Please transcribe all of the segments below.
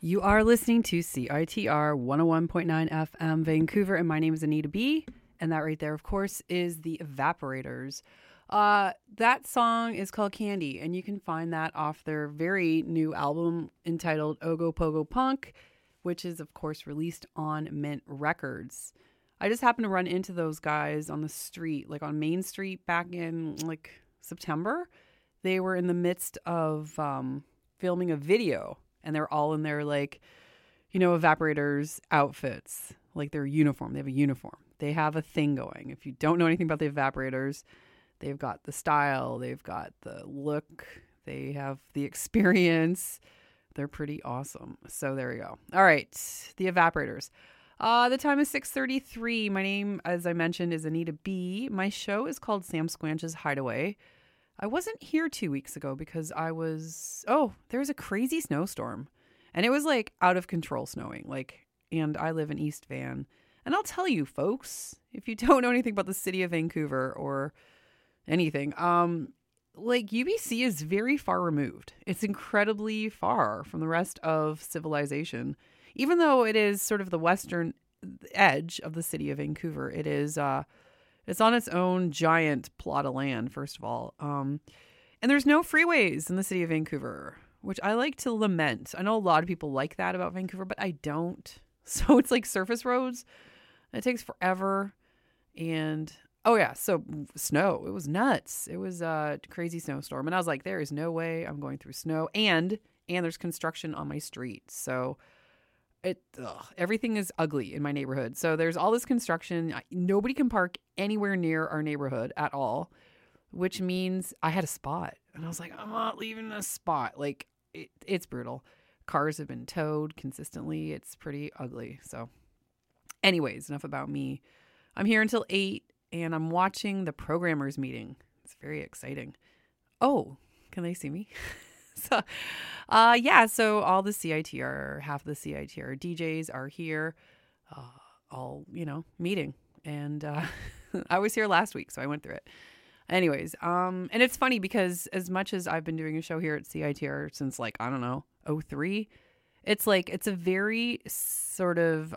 You are listening to CITR 101.9 FM Vancouver, and my name is Anita B. And that right there, of course, is the Evaporators. That song is called Candy, and you can find that off their very new album entitled Ogo Pogo Punk, which is, of course, released on Mint Records. I just happened to run into those guys on the street, like on Main Street back in like September. They were in the midst of filming a video, and they're all in their like, you know, Evaporators outfits, like their uniform. They have a uniform. They have a thing going. If you don't know anything about the Evaporators, they've got the style, they've got the look, they have the experience. They're pretty awesome. So there you go. All right, the Evaporators. The time is 6:33. My name, as I mentioned, is Anita B. My show is called Sam Squanch's Hideaway. I wasn't here 2 weeks ago because there was a crazy snowstorm. And it was like out of control snowing. And I live in East Van. And I'll tell you, folks, if you don't know anything about the city of Vancouver or anything, UBC is very far removed. It's incredibly far from the rest of civilization. Even though it is sort of the western edge of the city of Vancouver, it is it's on its own giant plot of land, first of all. And there's no freeways in the city of Vancouver, which I like to lament. I know a lot of people like that about Vancouver, but I don't. So it's like surface roads. It takes forever. And so snow. It was nuts. It was a crazy snowstorm. And I was like, there is no way I'm going through snow. And there's construction on my street. So everything is ugly in my neighborhood. So there's all this construction. Nobody can park anywhere near our neighborhood at all, which means I had a spot. And I was like, I'm not leaving this spot. It's brutal. Cars have been towed consistently. It's pretty ugly. So anyways, enough about me. I'm here until 8 and I'm watching the programmers meeting. It's very exciting. Oh, can they see me? So all the CITR, half of the CITR DJs are here, all, meeting. And I was here last week, so I went through it. Anyways, and it's funny because as much as I've been doing a show here at CITR since 03, it's a very sort of,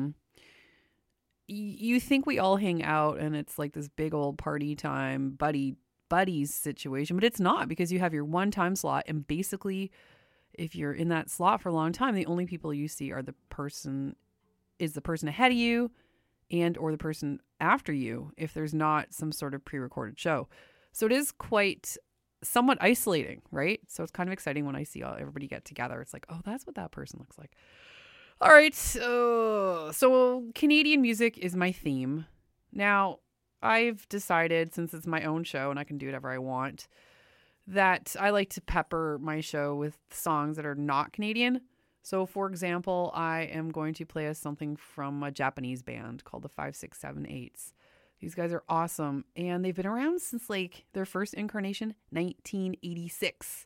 you think we all hang out and it's like this big old party time buddies situation, but it's not, because you have your one time slot, and basically if you're in that slot for a long time, the only people you see are the person ahead of you and or the person after you, if there's not some sort of pre-recorded show. So it is quite somewhat isolating, right? So it's kind of exciting when I see everybody get together. It's like, oh, that's what that person looks like. All right, so Canadian music is my theme. Now, I've decided, since it's my own show and I can do whatever I want, that I like to pepper my show with songs that are not Canadian. So, for example, I am going to play us something from a Japanese band called the 5678s. These guys are awesome, and they've been around since their first incarnation, 1986.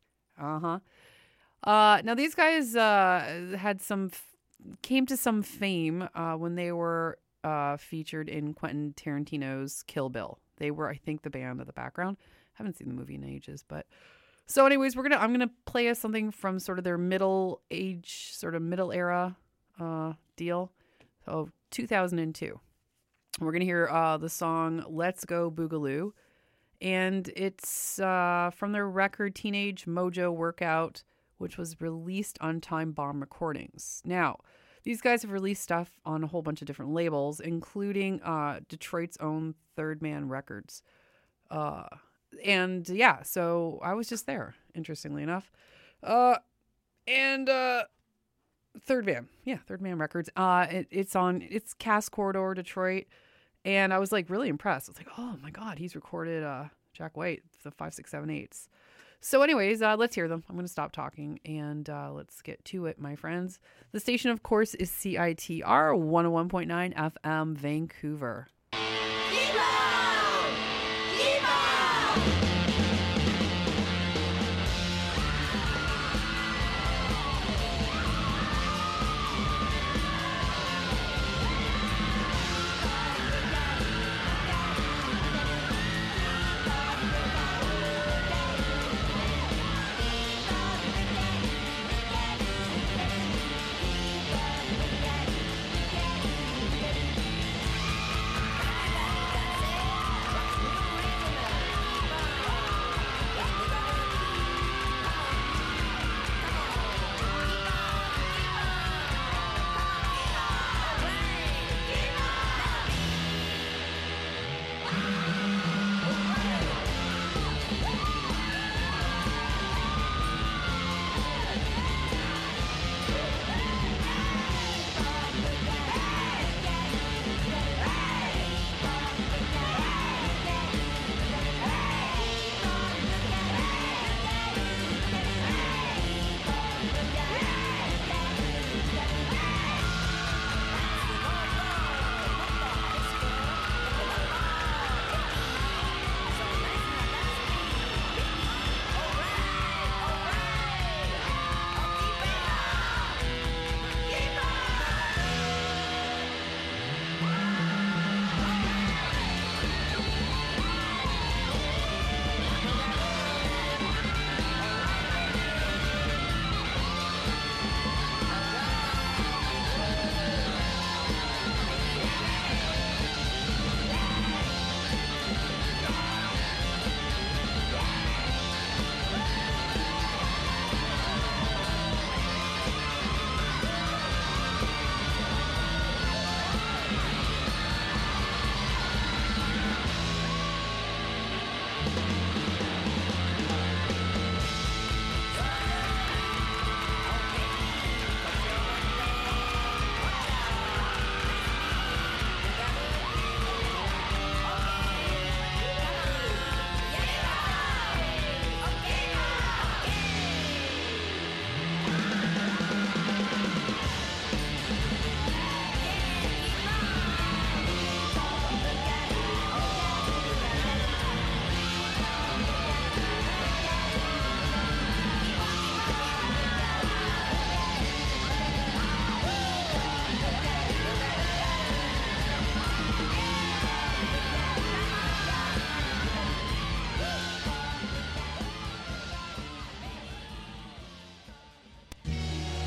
Now, these guys came to some fame when they were featured in Quentin Tarantino's Kill Bill. They were, I think, the band of the background. Haven't seen the movie in ages, but so anyways, I'm gonna play us something from sort of their middle era deal. So 2002. We're gonna hear the song "Let's Go Boogaloo," and it's from their record Teenage Mojo Workout, which was released on Time Bomb Recordings. Now, these guys have released stuff on a whole bunch of different labels, including Detroit's own Third Man Records. So I was just there, interestingly enough. Third Man Records. It's Cass Corridor, Detroit. And I was really impressed. I was like, oh my God, he's recorded Jack White, the 5678s. So anyways, let's hear them. I'm going to stop talking and let's get to it, my friends. The station, of course, is CITR 101.9 FM Vancouver.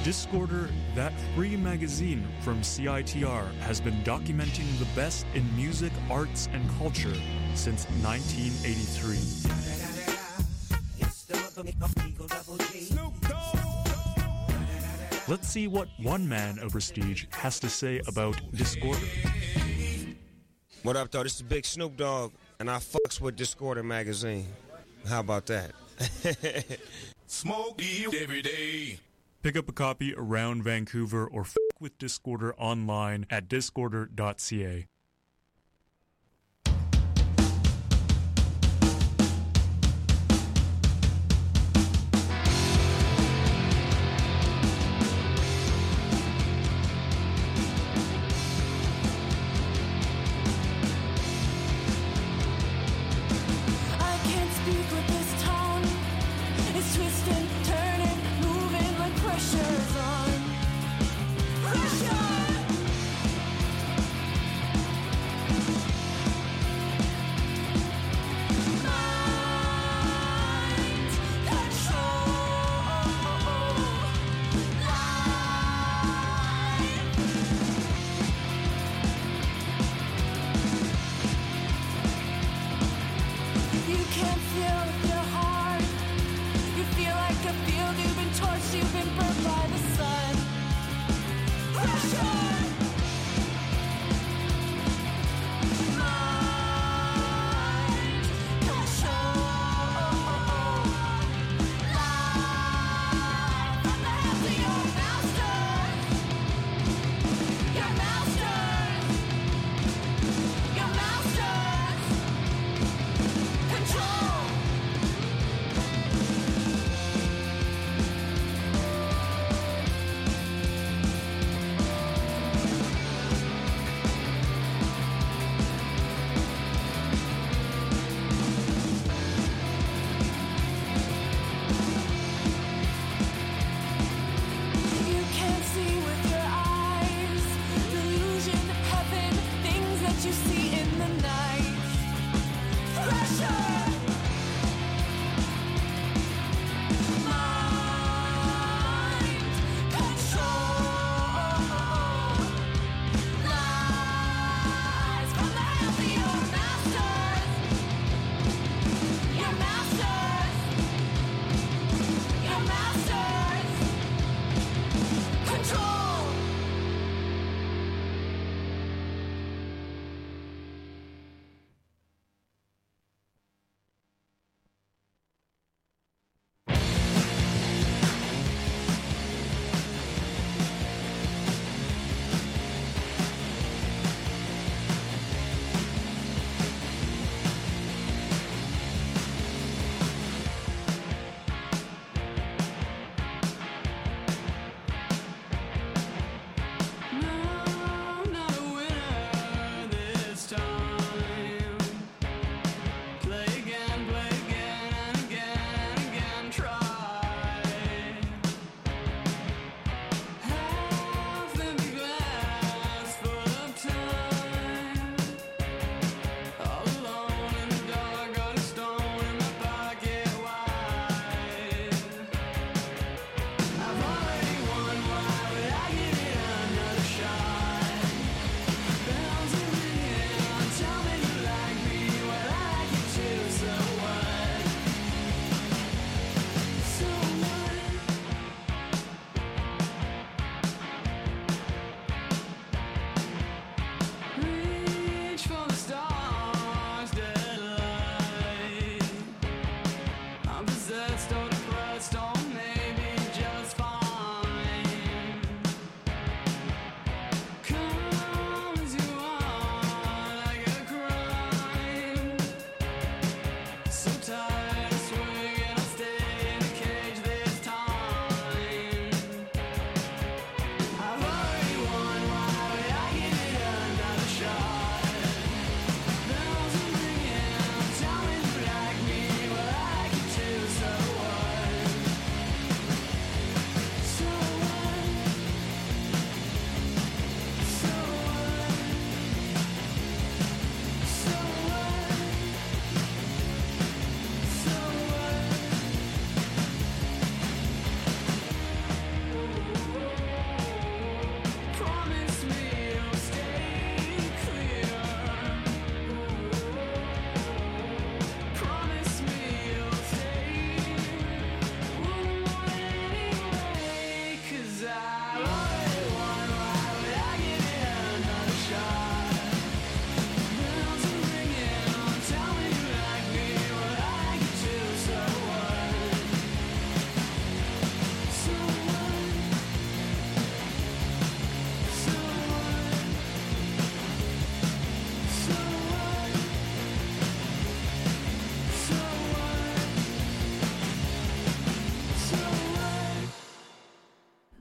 Discorder, that free magazine from CITR, has been documenting the best in music, arts, and culture since 1983. Let's see what one man of prestige has to say about Discorder. What up, though? This is Big Snoop Dogg, and I fucks with Discorder magazine. How about that? Smoke you every day. Pick up a copy around Vancouver or f*** with Discorder online at discorder.ca.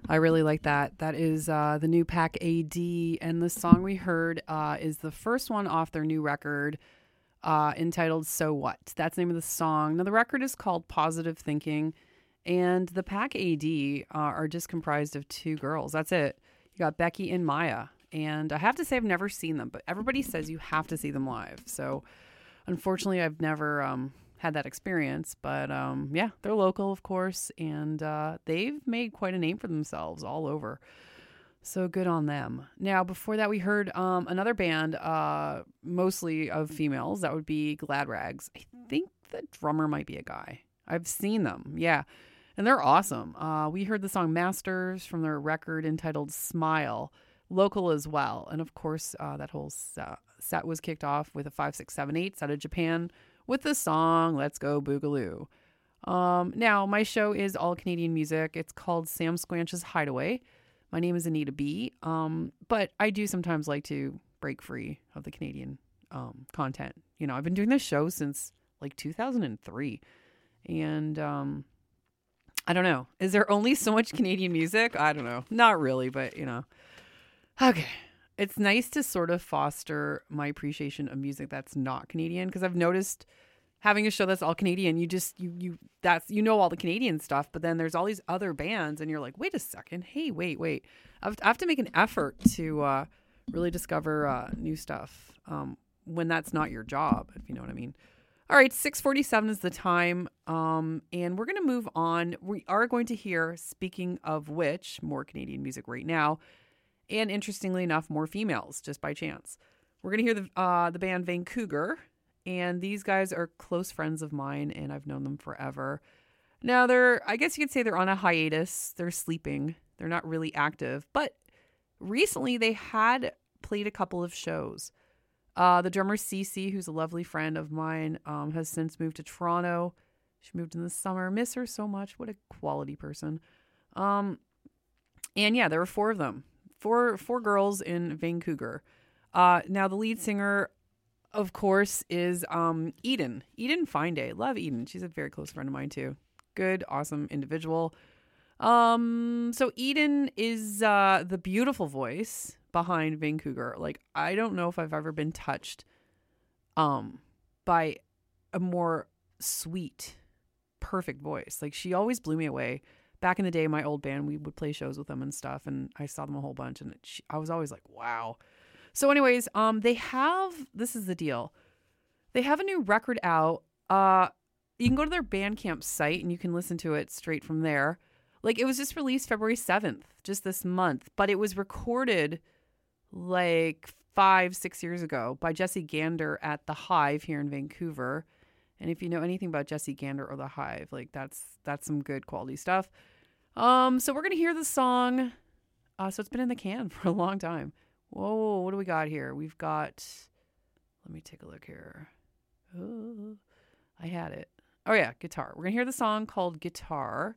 I really like that. That is the new Pack AD, and the song we heard is the first one off their new record entitled So What. That's the name of the song. Now, the record is called Positive Thinking, and the Pack AD are just comprised of two girls. That's it. You got Becky and Maya, and I have to say I've never seen them, but everybody says you have to see them live. So, unfortunately, I've never had that experience, but yeah, they're local, of course, and they've made quite a name for themselves all over. So good on them. Now, before that, we heard another band, mostly of females. That would be Glad Rags. I think the drummer might be a guy. I've seen them, yeah, and they're awesome. We heard the song Masters from their record entitled Smile, local as well, and of course, that whole set was kicked off with a 5, 6, 7, 8 out of Japan, with the song Let's Go Boogaloo. Now, my show is all Canadian music. It's called Sam Squanch's Hideaway. My name is Anita B. But I do sometimes like to break free of the Canadian content. You know, I've been doing this show since like 2003. And I don't know. Is there only so much Canadian music? I don't know. Not really, but you know. Okay. It's nice to sort of foster my appreciation of music that's not Canadian, because I've noticed having a show that's all Canadian, you know all the Canadian stuff, but then there's all these other bands and you're like, wait a second, hey, wait. I have to make an effort to really discover new stuff when that's not your job, if you know what I mean. All right, 6:47 is the time, and we're going to move on. We are going to hear, speaking of which, more Canadian music right now. And interestingly enough, more females, just by chance. We're going to hear the band Vancouver, and these guys are close friends of mine, and I've known them forever. Now, I guess you could say they're on a hiatus. They're sleeping. They're not really active. But recently, they had played a couple of shows. The drummer Cece, who's a lovely friend of mine, has since moved to Toronto. She moved in the summer. Miss her so much. What a quality person. And yeah, there were four of them. Four girls in Vancouver. Now the lead singer, of course, is Eden Finday. Love Eden. She's a very close friend of mine too. Good, awesome individual. So Eden is the beautiful voice behind Vancouver. Like, I don't know if I've ever been touched by a more sweet, perfect voice. Like, she always blew me away. Back in the day, my old band, we would play shows with them and stuff, and I saw them a whole bunch, and I was always like, wow. So anyways, this is the deal. They have a new record out. You can go to their Bandcamp site, and you can listen to it straight from there. Like, it was just released February 7th, just this month, but it was recorded like 5-6 years ago by Jesse Gander at The Hive here in Vancouver. And if you know anything about Jesse Gander or The Hive, like that's some good quality stuff. So we're going to hear the song. So it's been in the can for a long time. Whoa, what do we got here? We've got, let me take a look here. Oh, I had it. Oh yeah, Guitar. We're going to hear the song called Guitar.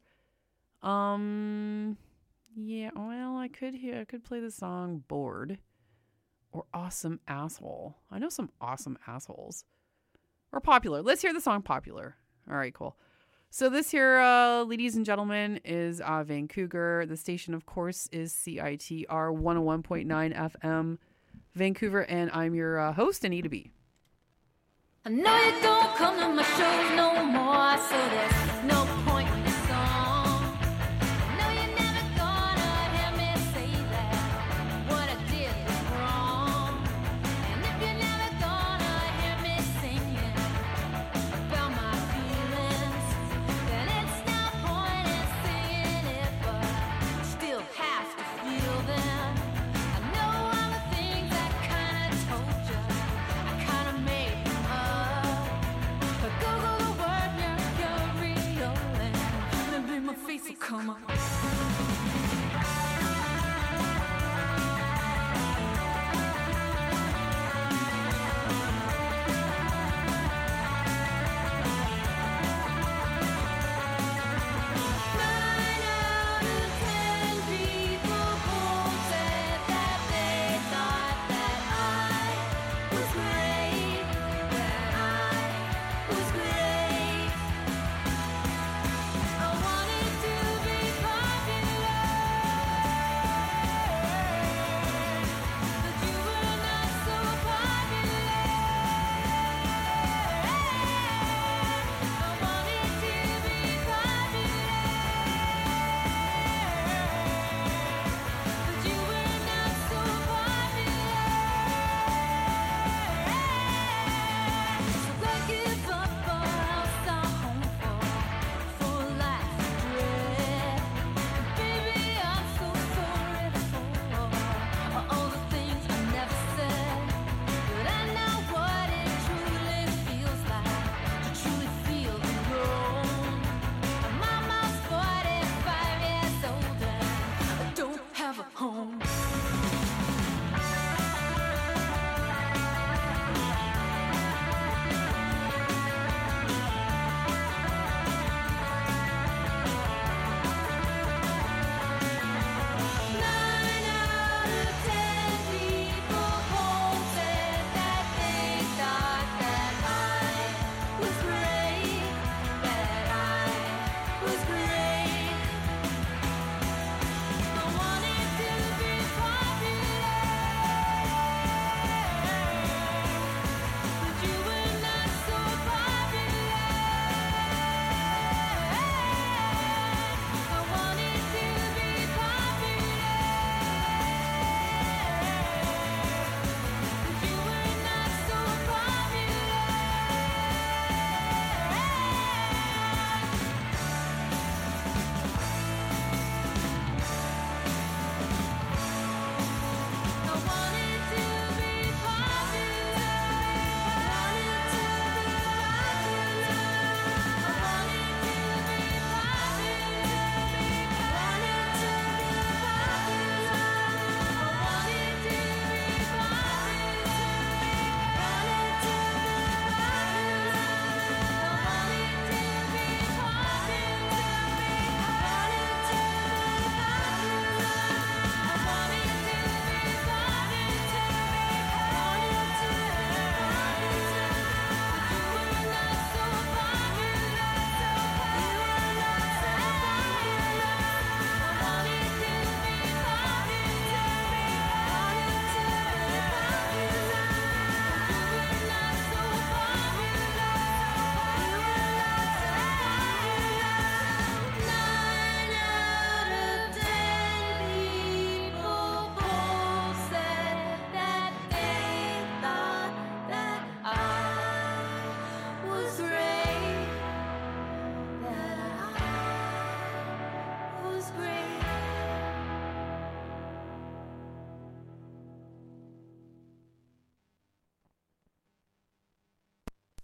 Yeah, well, I could play the song Bored or Awesome Asshole. I know some awesome assholes. Or Popular. Let's hear the song Popular. All right, cool. So this here, ladies and gentlemen, is Vancouver. The station, of course, is CITR 101.9 FM, Vancouver, and I'm your host, Anita B. I know you don't come to my shows no more, so there's no point in the song. I know you're never gonna hear me say that what I did was wrong. And if you're never gonna hear me singing about my feelings, then it's no point in singing it, but I still have to feel them. I know all the things I kinda told you, I kinda made them up. But Google the word Mercury,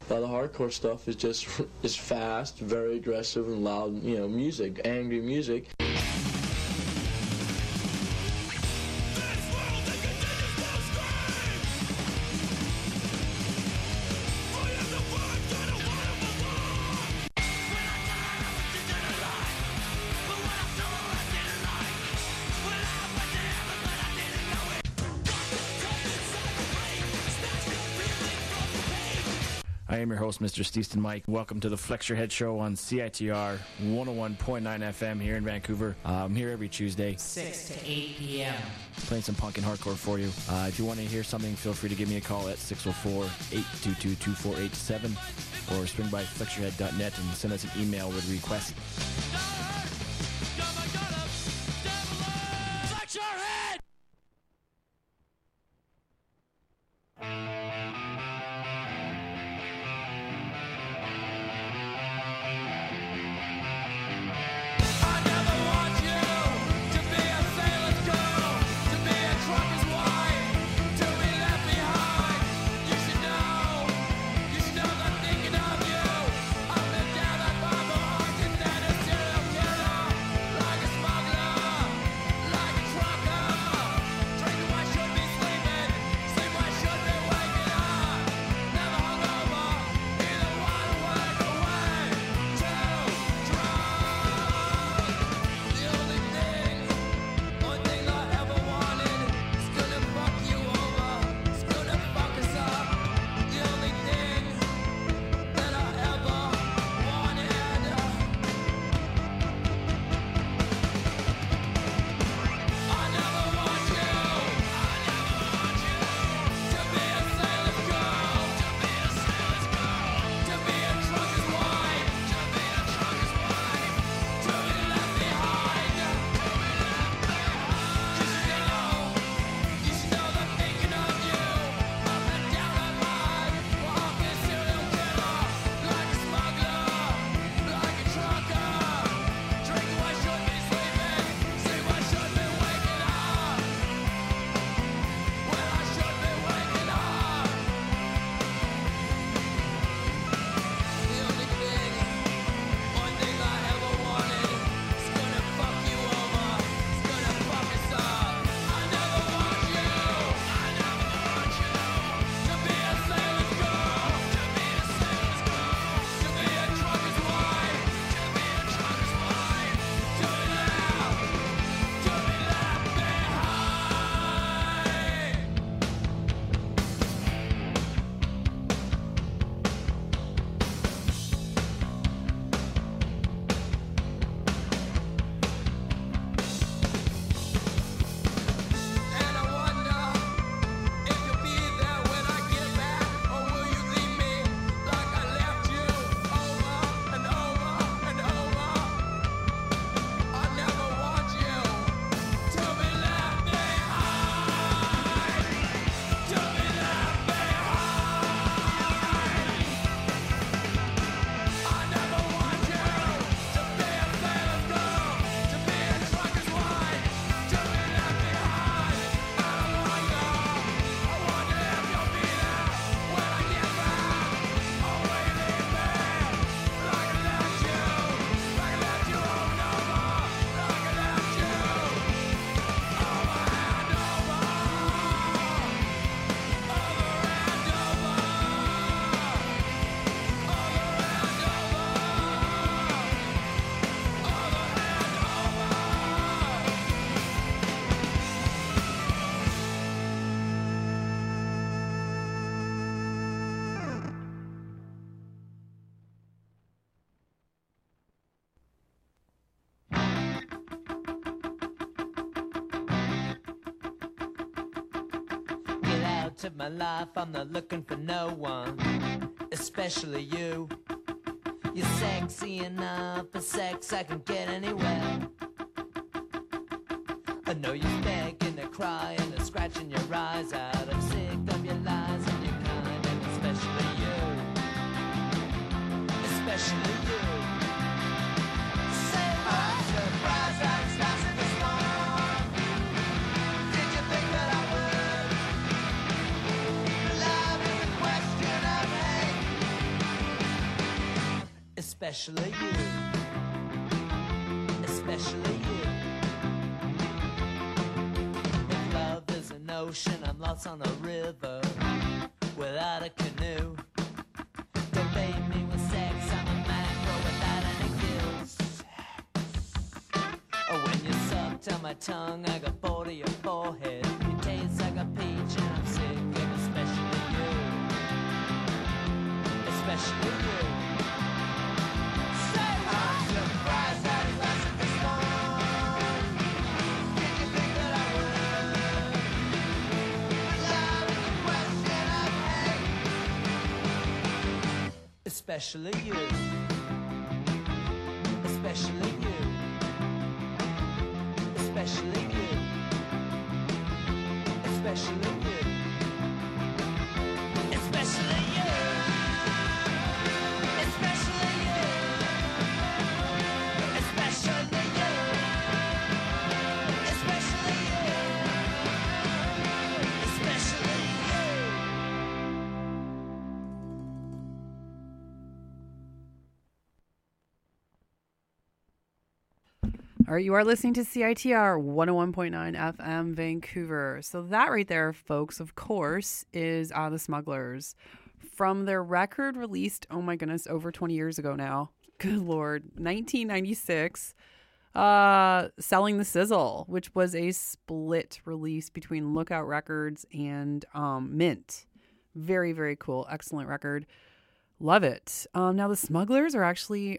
The hardcore stuff is just is fast, very aggressive and loud, music, angry music. I am your host, Mr. Steeston Mike. Welcome to the Flex Your Head Show on CITR 101.9 FM here in Vancouver. I'm here every Tuesday, 6 to 8 p.m. playing some punk and hardcore for you. If you want to hear something, feel free to give me a call at 604-822-2487 or swing by flexyourhead.net and send us an email with a request. Flex your head! To my life, I'm not looking for no one, especially you. You're sexy enough for sex, I can get anywhere. I know you're begging and crying and scratching your eyes out. I'm sick of your lies and your kind, and especially you. Especially you. Say what? Surprised that it's lasted this long. Did you think that I would? Love is a question of hate. especially you, especially you. If love is an ocean, I'm lost on a river without a canoe. Don't bait me with sex, I'm a macro without any gills. Oh, when you sucked on my tongue, I got bored of your forehead. It tastes like a peach and I'm sick of especially you, especially you. Say I'm surprised that it lasted this long. Did you think that I would? Love is a question of hate. Especially you, especially you, especially you, especially you, especially you, especially you, especially you, especially you, especially you. All right, you are listening to CITR 101.9 FM Vancouver. So that right there, folks, of course, is The Smugglers from their record released, oh my goodness, over 20 years ago now. Good Lord. 1996, Selling the Sizzle, which was a split release between Lookout Records and Mint. Very, very cool. Excellent record. Love it. Now, The Smugglers are actually...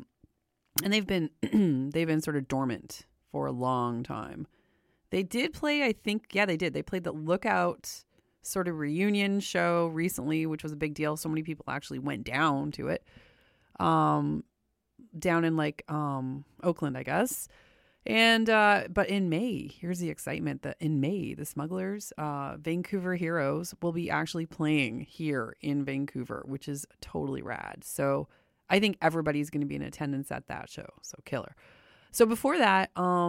and they've been sort of dormant for a long time. They did play, I think, yeah, they did. They played the Lookout sort of reunion show recently, which was a big deal. So many people actually went down to it, down in like Oakland, I guess. And but in May, here's the excitement that in May, the Smugglers, Vancouver Heroes, will be actually playing here in Vancouver, which is totally rad. So I think everybody's going to be in attendance at that show. So killer. So before that,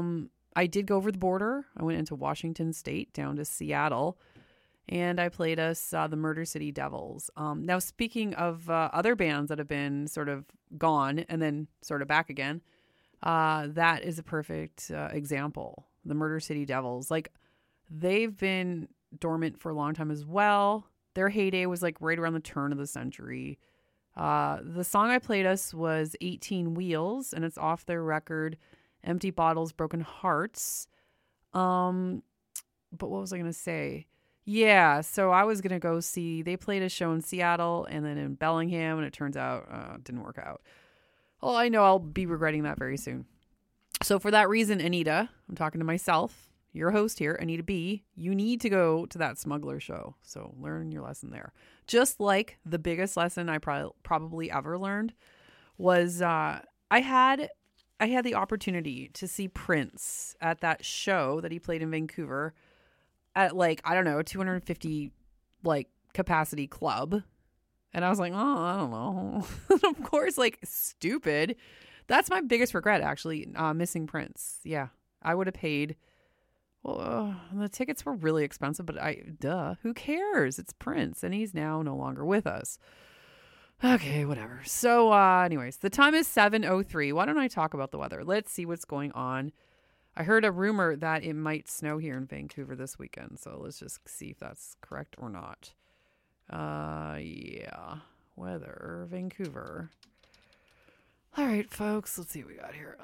I did go over the border. I went into Washington State down to Seattle, and I played us the Murder City Devils. Now, speaking of other bands that have been sort of gone and then sort of back again, that is a perfect example. The Murder City Devils. Like, they've been dormant for a long time as well. Their heyday was like right around the turn of the century. The song I played us was 18 Wheels, and it's off their record Empty Bottles, Broken Hearts. But what was I going to say? Yeah, so I was going to go see, they played a show in Seattle and then in Bellingham, and it turns out it didn't work out. Well, I know I'll be regretting that very soon. So for that reason, Anita, I'm talking to myself, your host here, Anita B, you need to go to that Smuggler show. So learn your lesson there. Just like the biggest lesson I probably ever learned was I had the opportunity to see Prince at that show that he played in Vancouver at like, I don't know, 250 like capacity club. And I was like, oh, I don't know. Of course, like stupid. That's my biggest regret, actually, missing Prince. Yeah, I would have paid. Well, the tickets were really expensive, but who cares? It's Prince, and he's now no longer with us. Okay, whatever. So, anyways, the time is 7:03. Why don't I talk about the weather? Let's see what's going on. I heard a rumor that it might snow here in Vancouver this weekend, so let's just see if that's correct or not. Yeah, weather, Vancouver. All right, folks, let's see what we got here.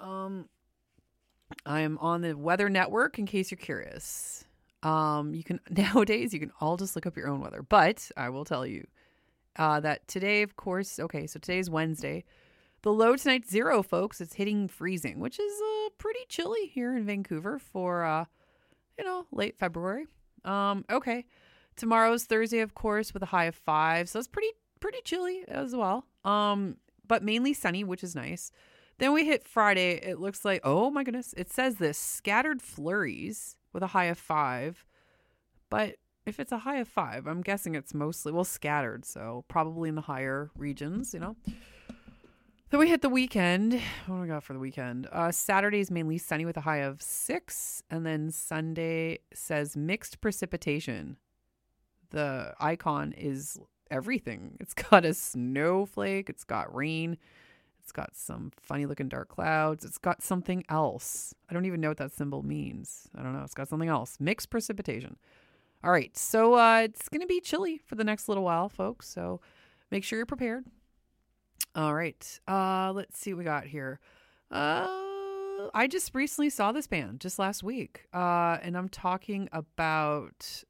I am on the Weather Network in case you're curious. You can nowadays you can all just look up your own weather, but I will tell you that today, of course, okay, so today's Wednesday. The low tonight's 0, folks. It's hitting freezing, which is pretty chilly here in Vancouver for late February. Okay. Tomorrow's Thursday, of course, with a high of 5, so it's pretty chilly as well. But mainly sunny, which is nice. Then we hit Friday. It looks like, oh my goodness, it says this, scattered flurries with a high of 5. But if it's a high of 5, I'm guessing it's mostly, scattered. So probably in the higher regions, Then we hit the weekend. What do we got for the weekend? Saturday is mainly sunny with a high of 6. And then Sunday says mixed precipitation. The icon is everything. It's got a snowflake. It's got rain. It's got some funny looking dark clouds. It's got something else. I don't even know what that symbol means. I don't know. It's got something else. Mixed precipitation. All right. So it's going to be chilly for the next little while, folks. So make sure you're prepared. All right. Let's see what we got here. I just recently saw this band just last week. And I'm talking about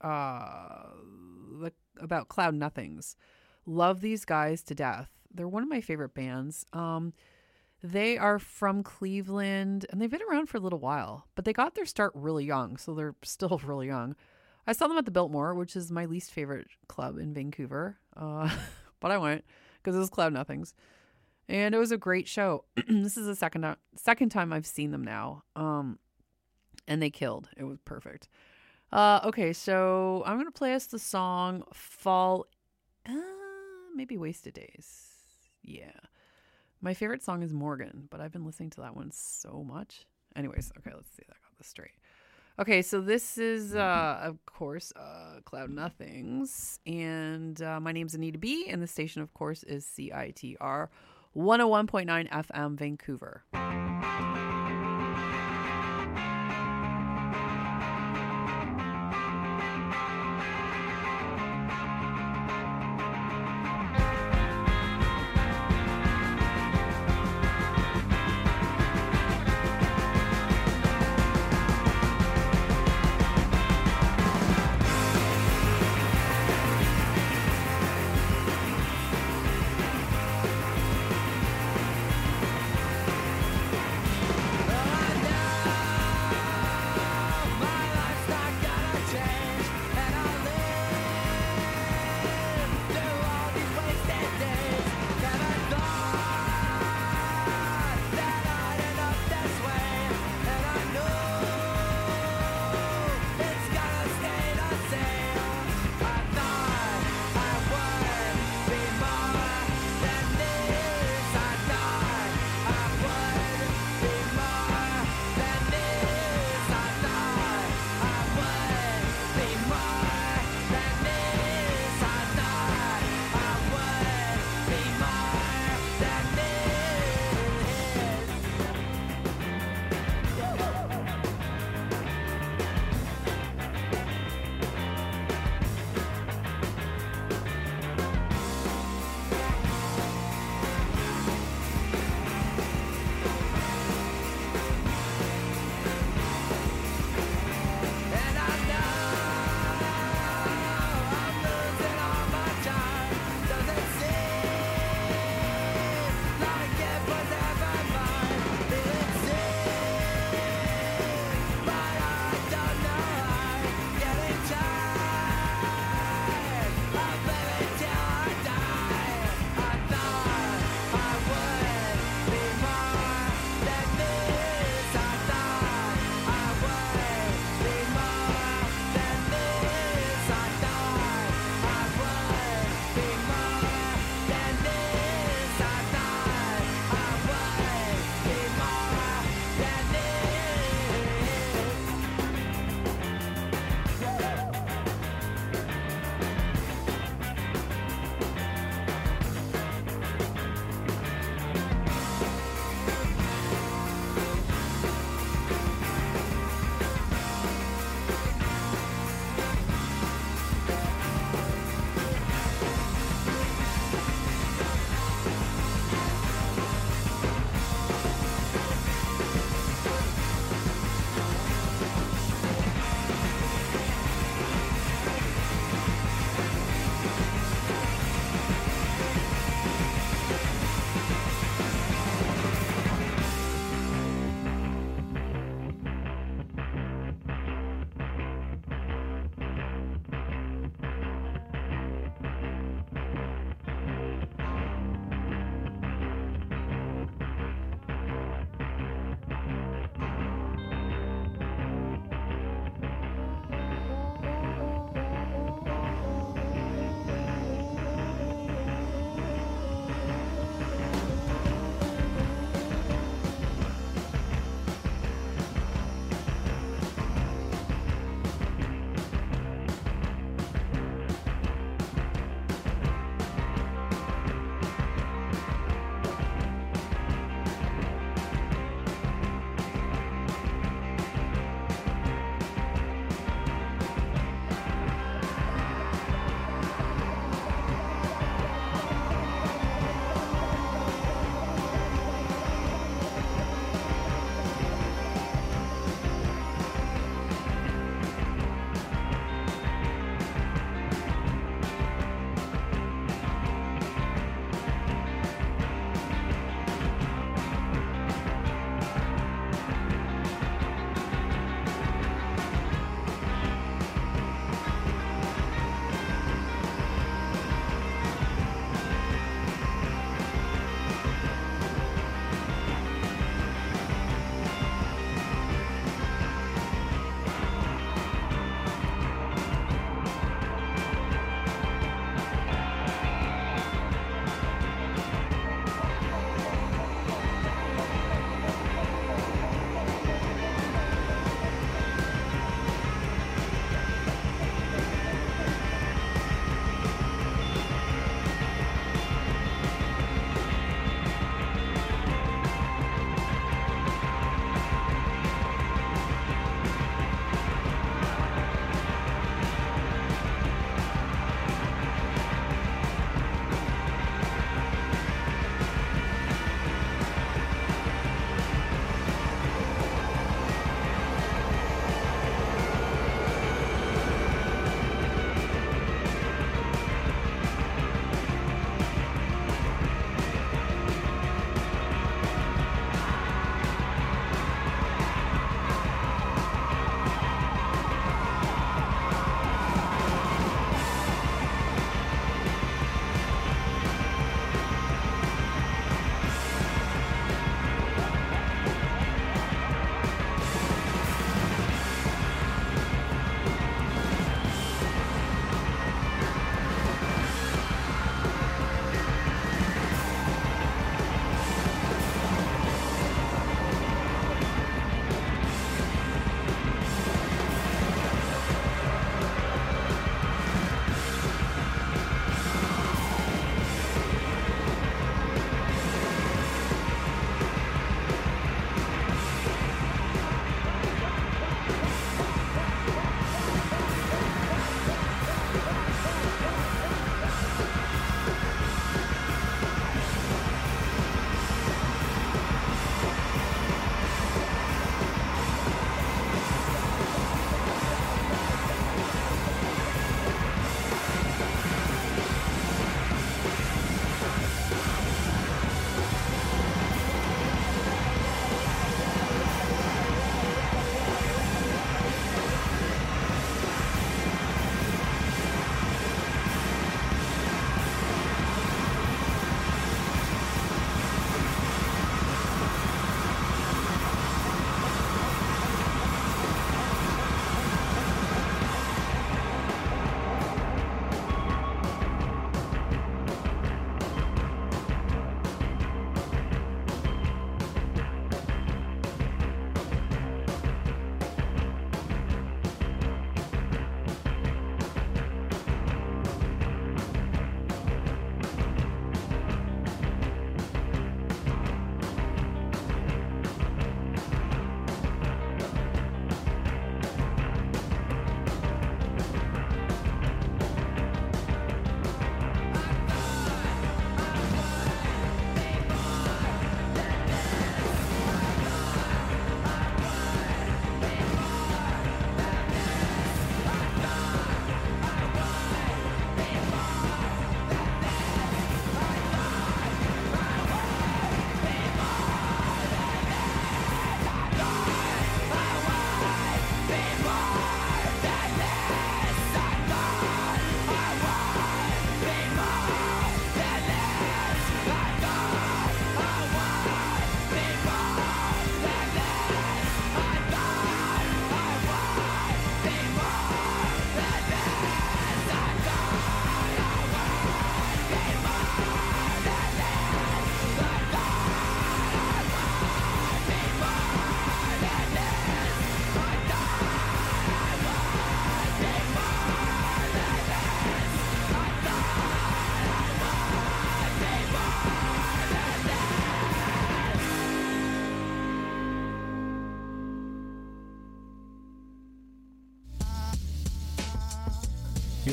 Cloud Nothings. Love these guys to death. They're one of my favorite bands. They are from Cleveland, and they've been around for a little while, but they got their start really young, so they're still really young. I saw them at the Biltmore, which is my least favorite club in Vancouver, but I went because it was Cloud Nothings, and it was a great show. This is the second time I've seen them now, and they killed. It was perfect. Okay, so I'm going to play us the song Fall... maybe Wasted Days. Yeah. My favorite song is Morgan, but I've been listening to that one so much. Anyways, okay, let's see if I got this straight. Okay, so this is, of course, Cloud Nothings. And my name's Anita B. And the station, of course, is CITR 101.9 FM Vancouver.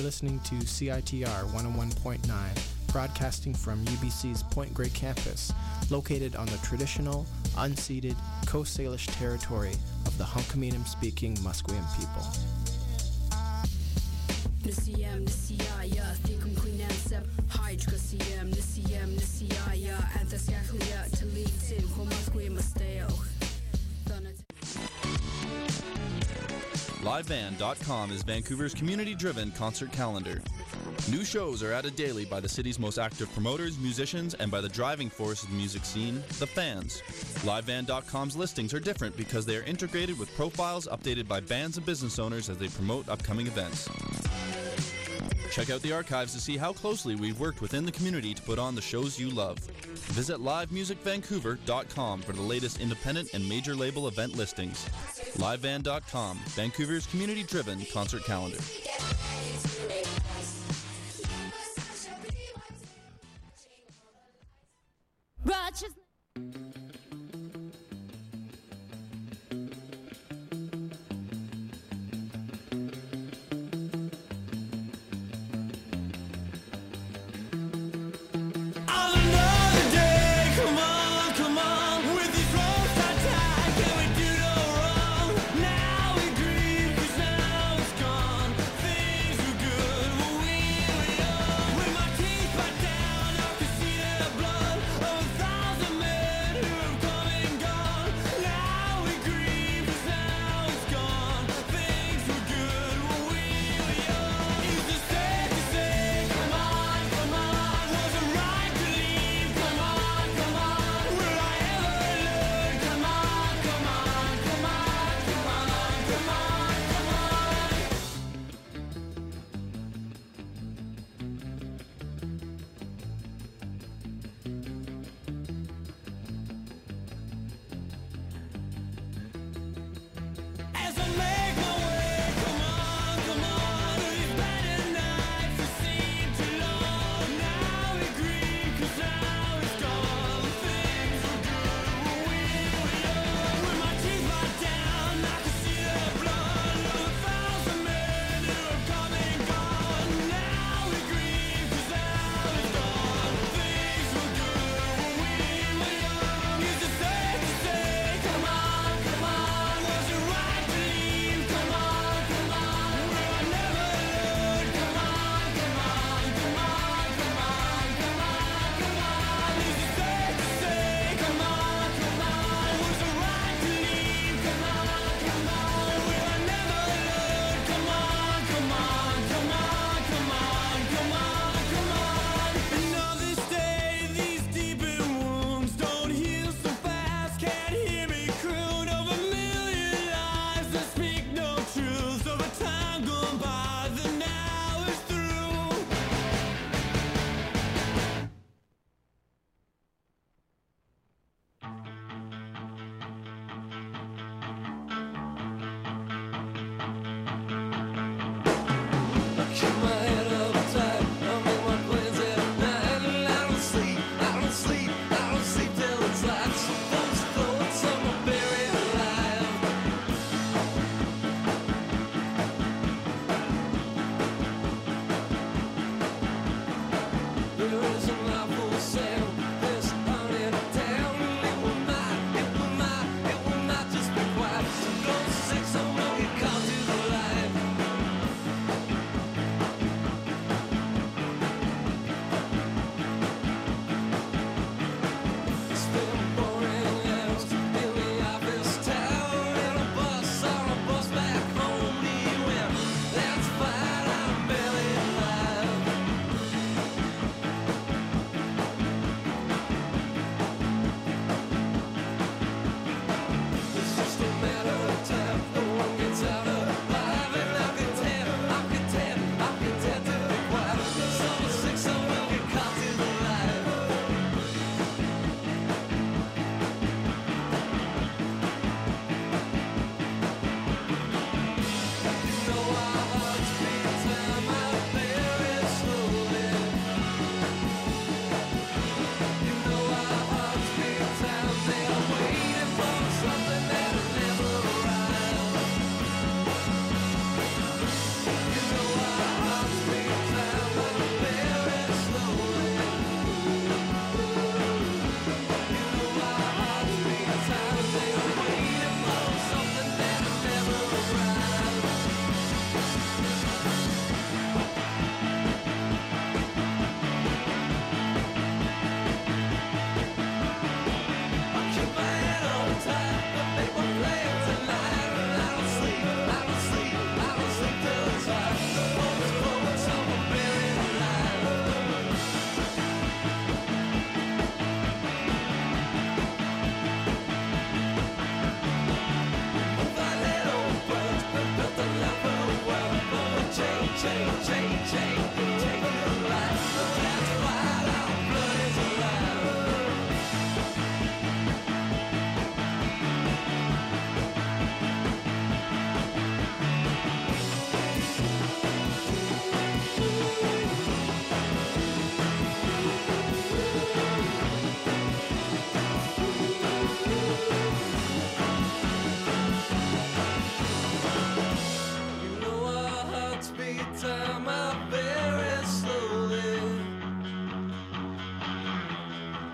listening to CITR 101.9, broadcasting from UBC's Point Grey campus, located on the traditional, unceded Coast Salish territory of the Hunkaminam-speaking Musqueam people. LiveBand.com is Vancouver's community-driven concert calendar. New shows are added daily by the city's most active promoters, musicians, and by the driving force of the music scene, the fans. LiveBand.com's listings are different because they are integrated with profiles updated by bands and business owners as they promote upcoming events. Check out the archives to see how closely we've worked within the community to put on the shows you love. Visit livemusicvancouver.com for the latest independent and major label event listings. LiveBand.com, Vancouver's community-driven concert calendar. Rochester.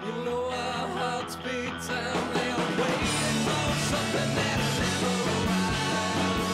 You know our hearts beat time. They are waiting for something that'll never arrive.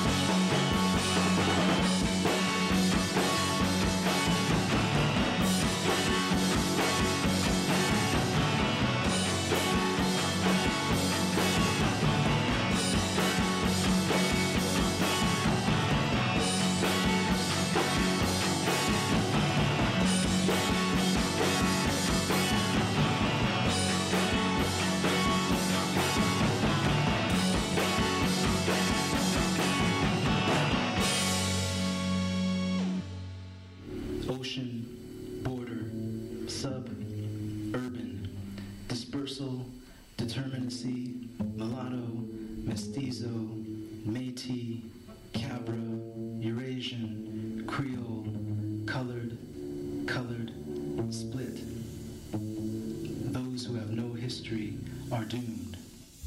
Ocean, border, sub-urban, dispersal, determinacy, mulatto, mestizo, Métis, Cabra, Eurasian, Creole, colored, split. Those who have no history are doomed.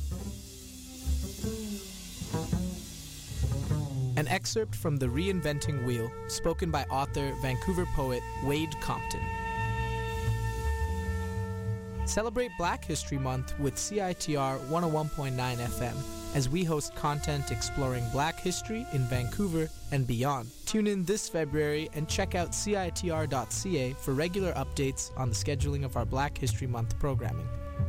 An excerpt from The Reinventing Wheel, spoken by author, Vancouver poet Wade Compton. Celebrate Black History Month with CITR 101.9 FM as we host content exploring Black history in Vancouver and beyond. Tune in this February and check out CITR.ca for regular updates on the scheduling of our Black History Month programming.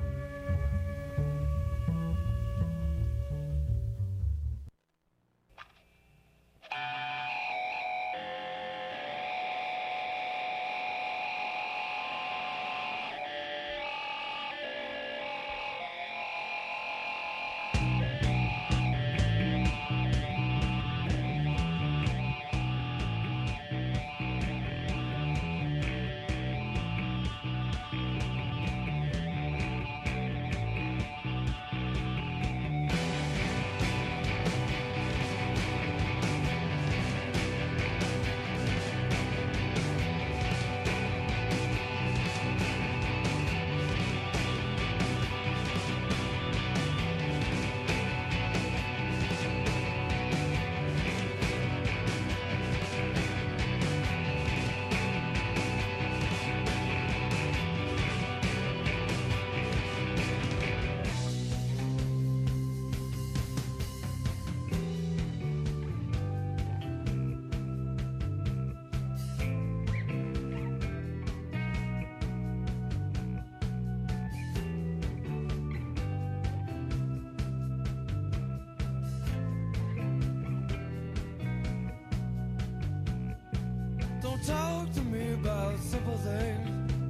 Don't talk to me about simple things.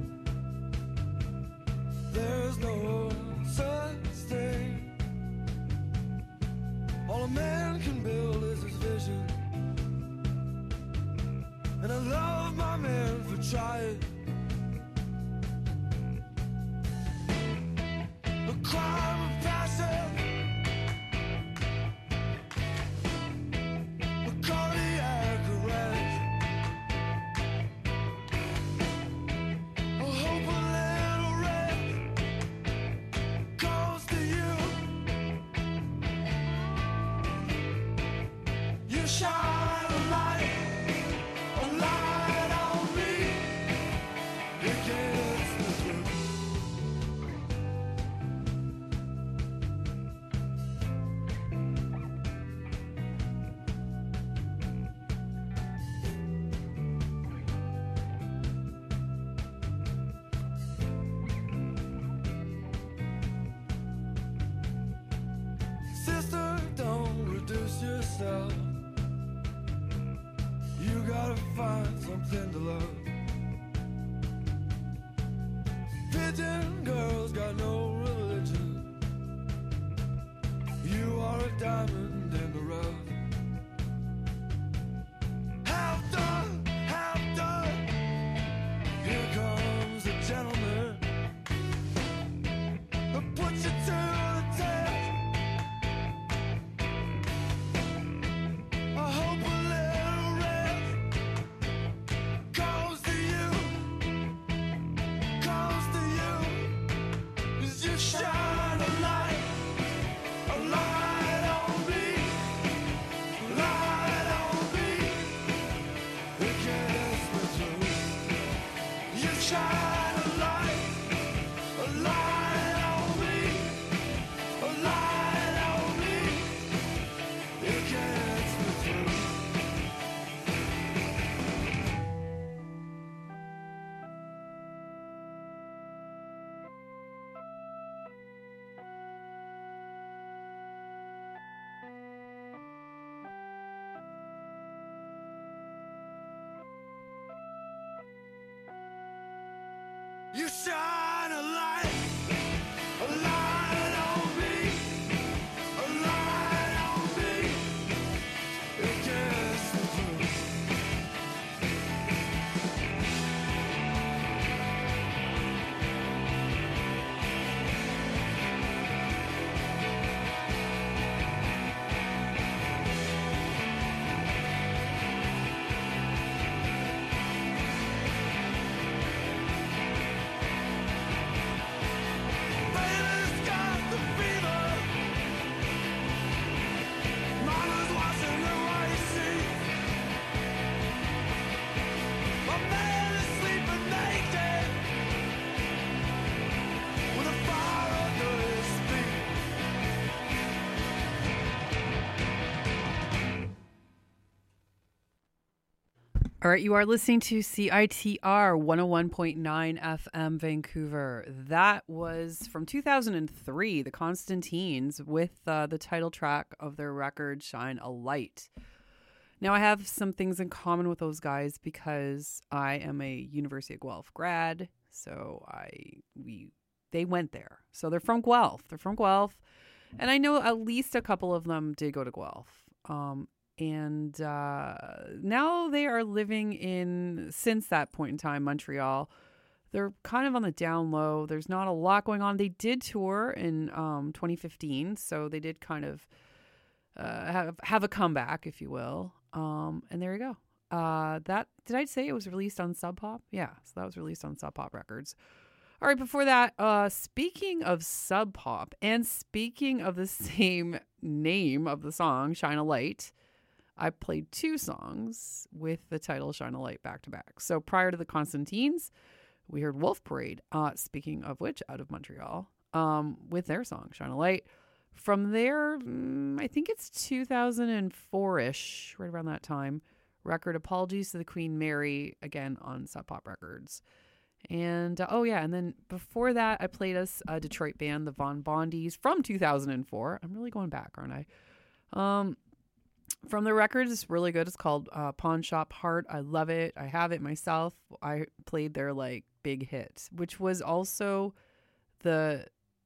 There's no such thing. All a man can build is his vision. And I love my man for trying. A crime of passion. A cardiac arrest. I hope a little rest comes to you. You shine a light on me. You can't slip through. Sister, don't reduce yourself. You gotta find something to love. Pigeon girls got no religion. You are a diamond in the rough. Half done, half done. Here comes a gentleman. I'll put you to the test. I hope a little rest comes to you, comes to you. All right, you are listening to CITR 101.9 FM Vancouver. That was from 2003, the Constantines, with the title track of their record, Shine a Light. Now, I have some things in common with those guys because I am a University of Guelph grad, so they went there. So they're from Guelph. And I know at least a couple of them did go to Guelph. And now they are living since that point in time, Montreal. They're kind of on the down low. There's not a lot going on. They did tour in 2015, so they did kind of have a comeback, if you will. And there you go. Did I say it was released on Sub Pop? Yeah, so that was released on Sub Pop Records. All right, before that, speaking of Sub Pop and speaking of the same name of the song, Shine a Light, I played two songs with the title Shine a Light back to back. So prior to the Constantines, we heard Wolf Parade, speaking of which, out of Montreal, with their song Shine a Light. From there, I think it's 2004-ish, right around that time, record Apologies to the Queen Mary, again on Sub Pop Records. And, and then before that, I played us a Detroit band, the Von Bondies, from 2004. I'm really going back, aren't I? From the record, it's really good. It's called Pawn Shop Heart. I love it. I have it myself. I played their, big hit, which was also the,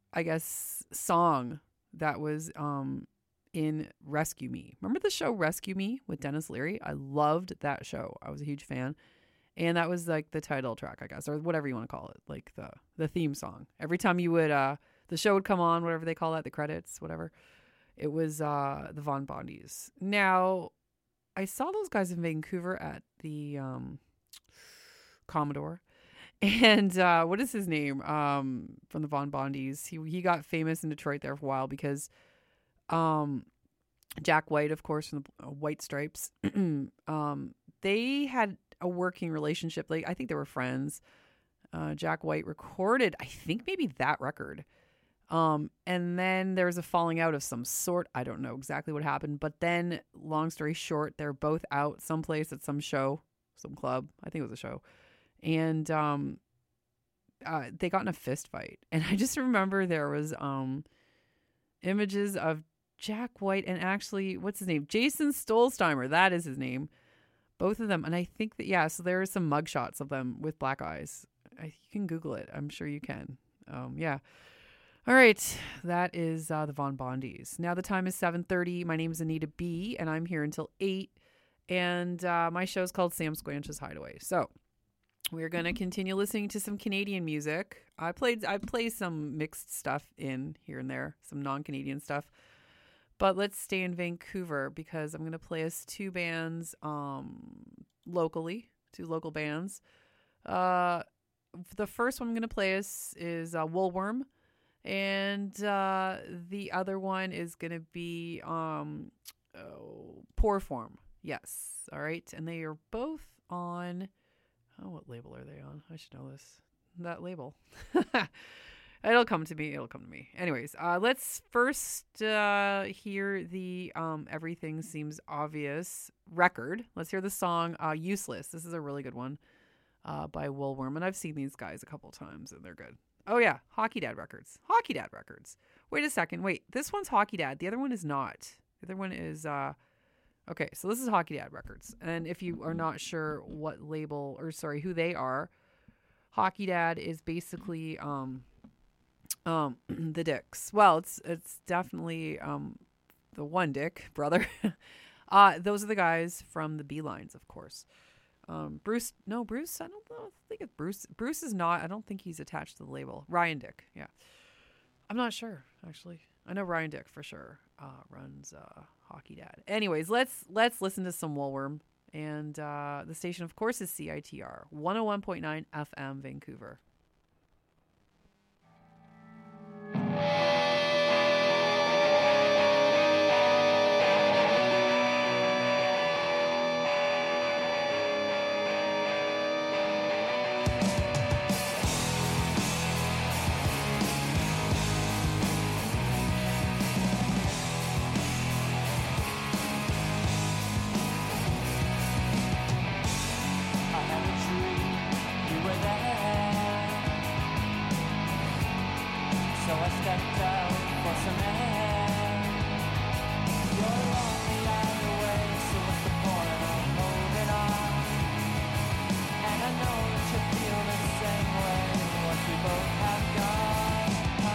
song that was in Rescue Me. Remember the show Rescue Me with Dennis Leary? I loved that show. I was a huge fan. And that was the title track, I guess, or whatever you want to call it, the theme song. Every time you would, the show would come on, whatever they call that, the credits, whatever. It was the Von Bondies. Now, I saw those guys in Vancouver at the Commodore. And what is his name from the Von Bondies? He got famous in Detroit there for a while because Jack White, of course, from the White Stripes, they had a working relationship. I think they were friends. Jack White recorded, I think maybe that record. And then there was a falling out of some sort. I don't know exactly what happened, but then long story short, they're both out someplace at some show, some club. I think it was a show. And, they got in a fist fight. And I just remember there was, images of Jack White and actually, what's his name? Jason Stolzheimer. That is his name. Both of them. And I think that, so there are some mugshots of them with black eyes. You can Google it. I'm sure you can. Yeah. All right. That is the Von Bondies. Now the time is 7:30. My name is Anita B. And I'm here until 8. And my show is called Sam Squanch's Hideaway. So we're going to continue listening to some Canadian music. I play some mixed stuff in here and there, some non-Canadian stuff. But let's stay in Vancouver because I'm going to play us two bands locally, two local bands. The first one I'm going to play us is Woolworm. And the other one is going to be Poor Form. Yes. All right. And they are both on... Oh, what label are they on? I should know this. That label. It'll come to me. Anyways, let's first hear the Everything Seems Obvious record. Let's hear the song Useless. This is a really good one by Woolworm. And I've seen these guys a couple times and they're good. Oh, yeah. Hockey Dad Records. Wait a second. Wait, this one's Hockey Dad. The other one is not. The other one is... Okay, so this is Hockey Dad Records. And if you are not sure what label, who they are, Hockey Dad is basically the Dicks. Well, it's definitely the one Dick brother. Those are the guys from the Beelines, of course. Bruce, I don't know. I think it's Bruce. Bruce is not, I don't think he's attached to the label. Ryan Dick, yeah. I'm not sure, actually. I know Ryan Dick for sure runs Hockey Dad. Anyways, let's listen to some Woolworm. And the station, of course, is CITR 101.9 FM Vancouver. So I stepped out for some air. You're lonely either way, so what's the point of moving on? And I know that you feel the same way once we both have gone.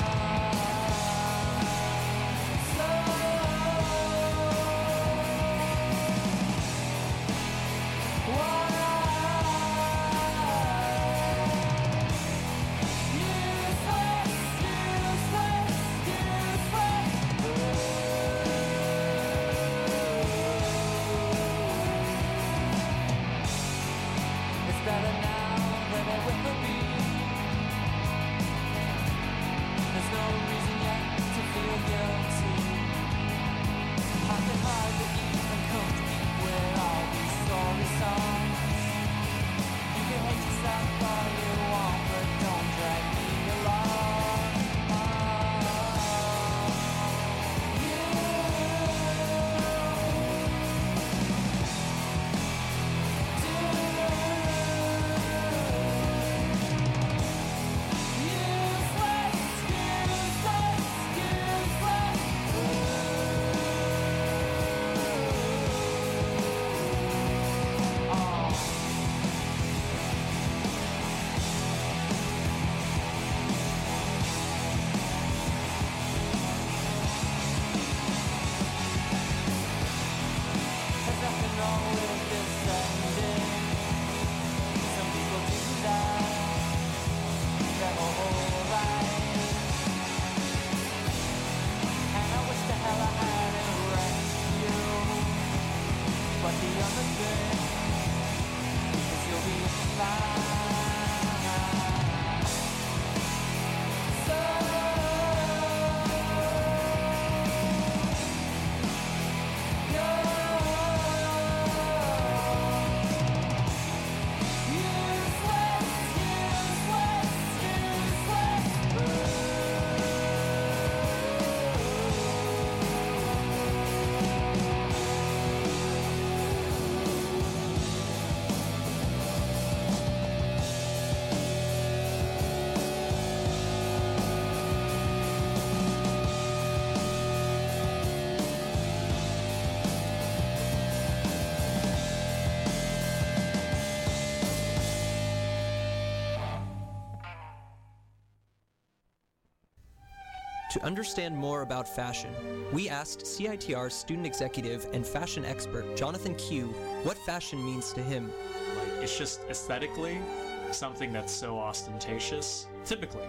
To understand more about fashion, we asked CITR student executive and fashion expert Jonathan Q what fashion means to him. Like, it's just aesthetically something that's so ostentatious. Typically.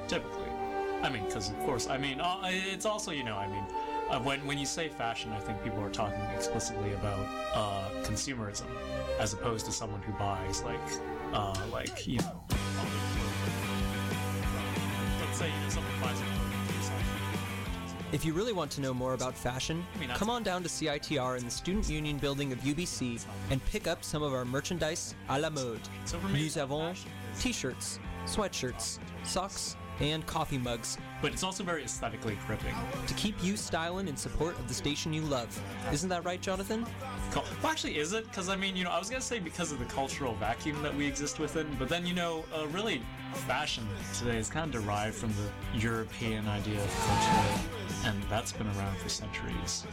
I mean, because of course, I mean, it's also, you know, I mean, when you say fashion, I think people are talking explicitly about consumerism, as opposed to someone who buys like you know, let's say someone buys a If you really want to know more about fashion, come on down to CITR in the Student Union building of UBC and pick up some of our merchandise à la mode. Nous avons t-shirts, sweatshirts, socks, and coffee mugs. But it's also very aesthetically gripping. To keep you styling in support of the station you love. Isn't that right, Jonathan? Well, actually, is it? Because, I mean, you know, I was going to say because of the cultural vacuum that we exist within, but then, you know, really, fashion today is kind of derived from the European idea of culture, and that's been around for centuries.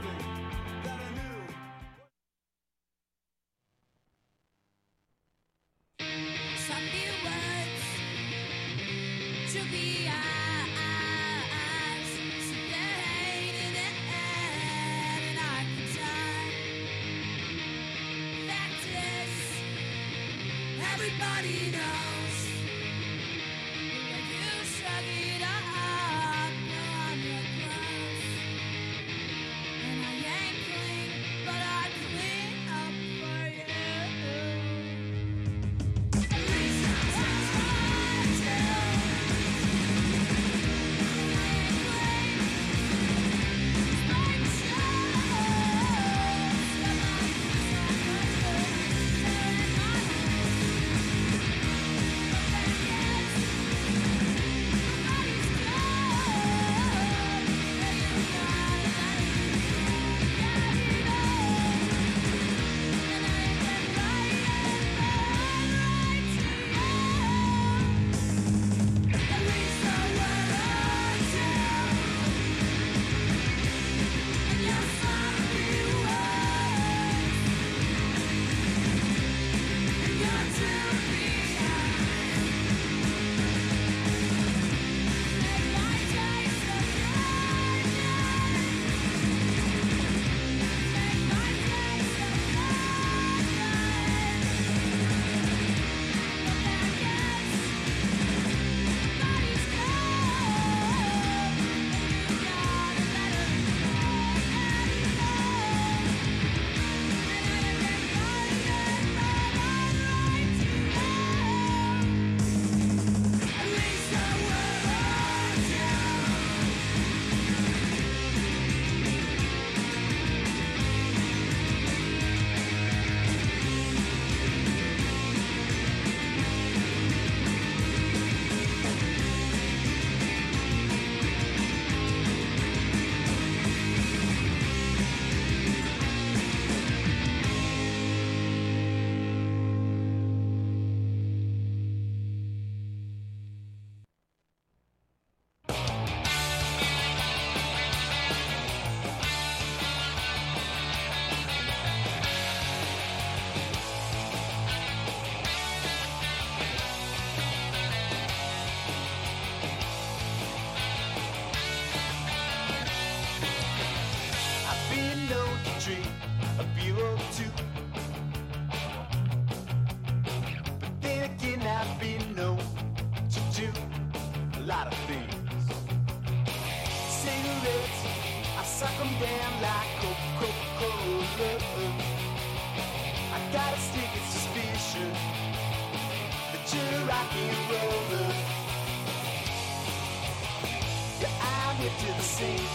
Everybody knows when you shrug it up, I'm your clothes, and I ain't clean, but I clean up for you. Reasons I tell, suck 'em down like Coca-Cola. I got a sneaking suspicion that you're a rock and roller. Yeah, I'm here to the scene.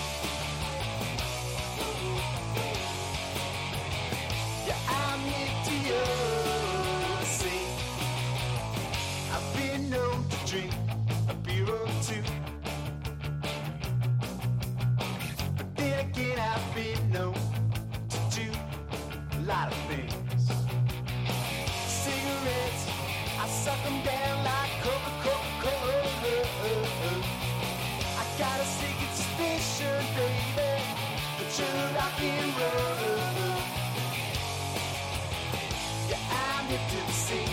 Yeah, I'm here to your scene. I've been known to drink a beer or two, but then again I've been known to do a lot of things. Cigarettes, I suck 'em down like Coca-Cola. I got a sneaking suspicion, baby, that you're rock and roll. Yeah, I'm here to the scene.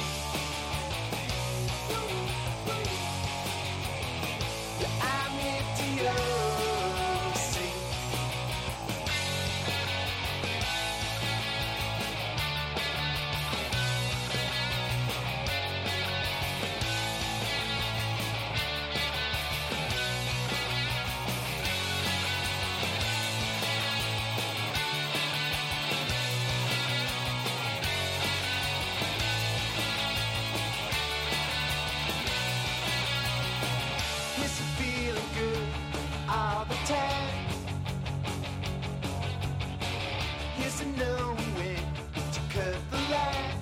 Yeah, I'm here to your scene. Yes, you're feeling good all the time. Here's to knowing when to cut the line.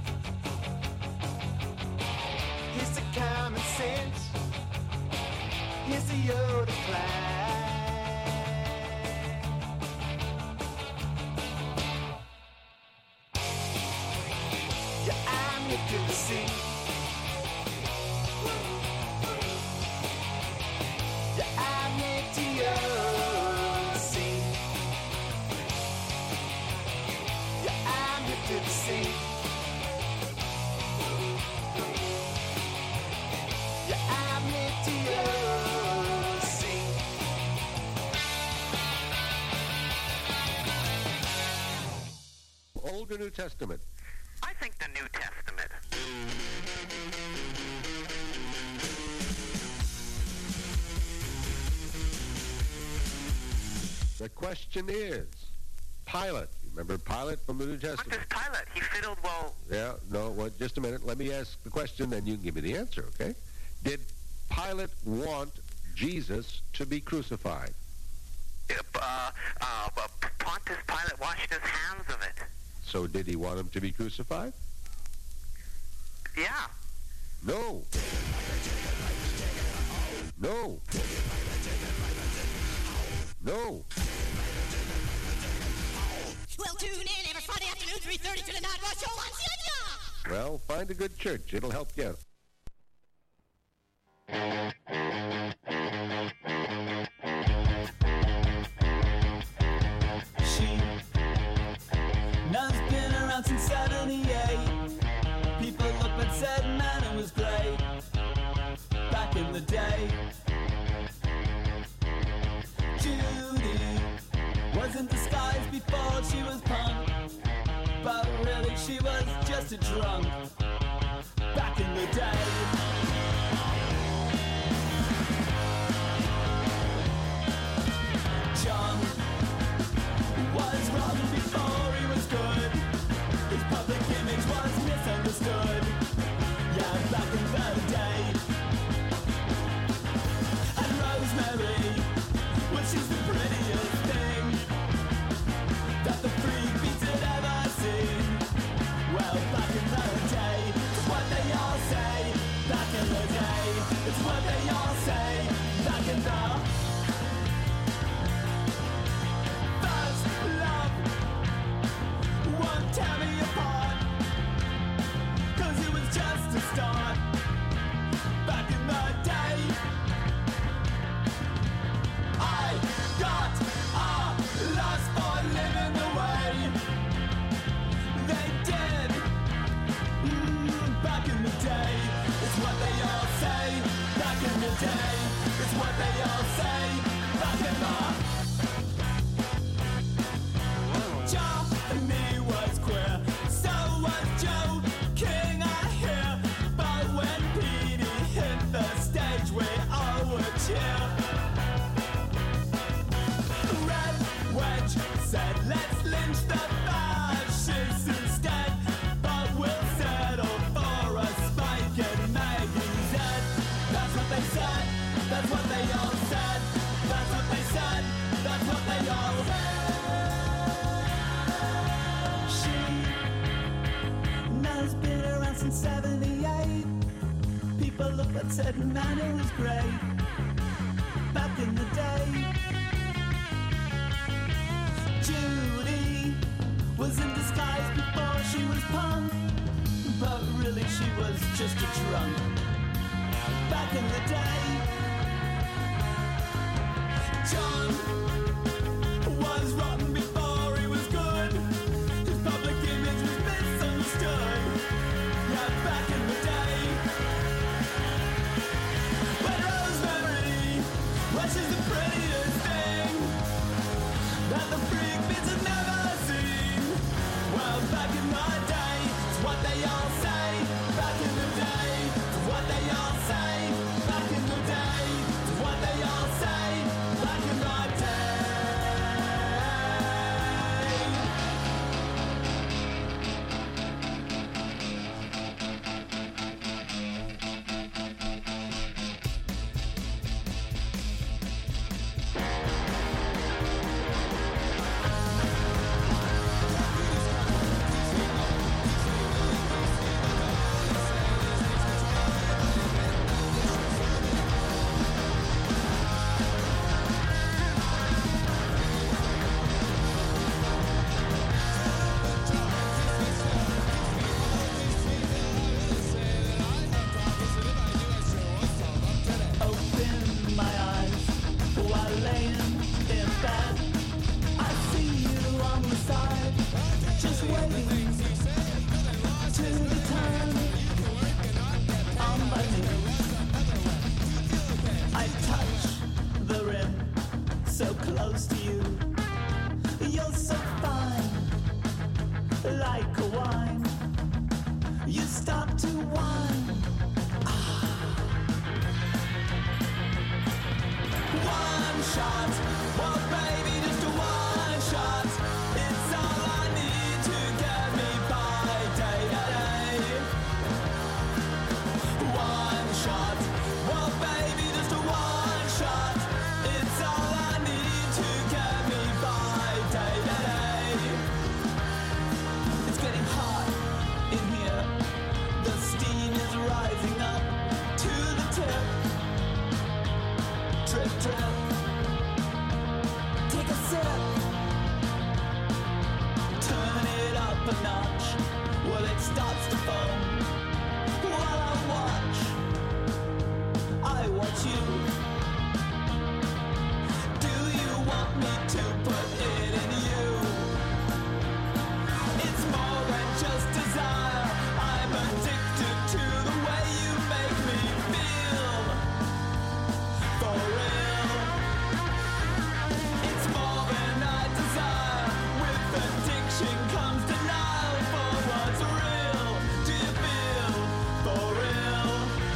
Here's to common sense. Here's to your decline. Yeah, I'm here to the scene. Yeah, I'm here to your scene. Yeah, I'm here to the scene. Yeah, I'm here to your scene. Old or New Testament? I think the New Testament. The question is, Pilate. You remember Pilate from the New Testament? What does Pilate? He fiddled well. Yeah, no, well, just a minute. Let me ask the question, then you can give me the answer, okay? Did Pilate want Jesus to be crucified? Pontius Pilate washed his hands of it. So did he want him to be crucified? Yeah. No. No. No. Well, tune in every Friday afternoon, 3:30 to the Night Rush Show on CITR. Well, find a good church. It'll help you out. None's been around since 78. People looked but said, man, it was great back in the day. Judy was in disguise before she was punk, but really she was just a drunk back in the day. John was wrong before he was good. His public image was misunderstood. Yeah, back in the day. And Rosemary, well, she's the prettiest thing that the freak beats had ever seen. Well, back in the day, what they all say, back in they all have. She has been around since 78. People look at said, man, it was great back in the day. Judy was in disguise before she was punk, but really she was just a drunk back in the day. John was rotten before he was good. His public image was misunderstood. Yeah, back in the day. But Rosemary, well, she's the prettiest thing that the freak kids have never seen. Well, back in my day, it's what they all say. Back in the day, it's what they all say. Back in the day, it's what they all say. Back in my day. Open my eyes while laying in bed. I see you on the side, just waiting to the turn on my knees. I touch the rim so close to you. You're so fine, like a wine. You start to whine. One shot, well baby, just a one shot. It's all I need to get me by day to day. One shot, well baby, just a one shot. It's all I need to get me by day to day. It's getting hot in here. The steam is rising up to the tip. Drip, drip. Take a sip. Turn it up a notch. Well, it starts to foam. While I watch you. Do you want me to put it in you? It's more than just desire. I'm addicted to the way you make me feel. For real, it's more than I desire. With addiction comes denial for what's real. Do you feel for real?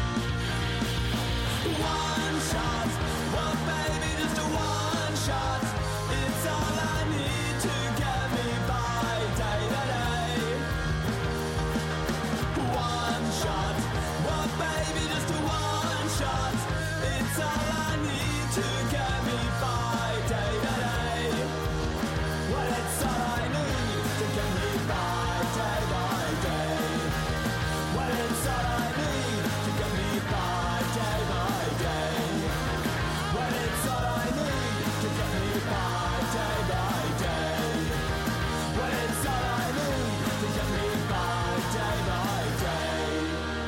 One shot, well baby, just a one shot. It's all I need to get me by day to day. One shot, well baby, just a one shot. It's all I need to get me by day to day. Well, it's all I need to get me by day. Well, it's all I need to get me by day. Well, it's all I need to get me by day. Well, it's all I need to get me by day.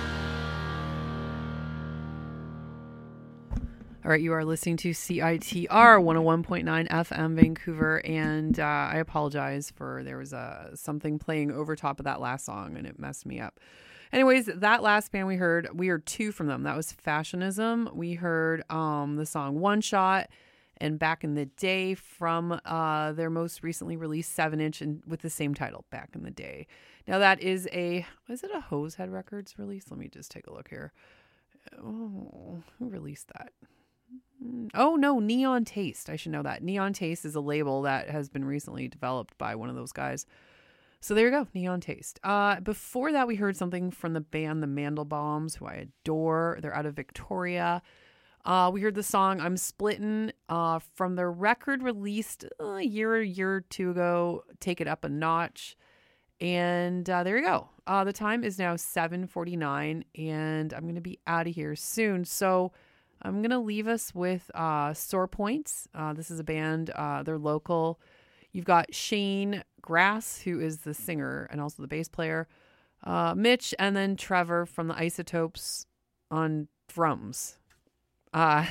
All right, you are listening to CITR 101.9 FM Vancouver, and I apologize for there was something playing over top of that last song, and it messed me up. Anyways, that last band we heard two from them. That was Fashionism. We heard the song One Shot, and Back in the Day from their most recently released 7-inch and with the same title, Back in the Day. Now that is it a Hosehead Records release? Let me just take a look here. Oh, who released that? Oh, no, Neon Taste. I should know that. Neon Taste is a label that has been recently developed by one of those guys. So there you go, Neon Taste. Before that, we heard something from the band The Mandelbaums, who I adore. They're out of Victoria. We heard the song I'm Splittin' from their record released a year or two ago, Take It Up a Notch. And there you go. The time is now 7:49, and I'm going to be out of here soon. So I'm going to leave us with Sore Points. This is a band. They're local. You've got Shane Grass, who is the singer and also the bass player. Mitch, and then Trevor from the Isotopes on drums. So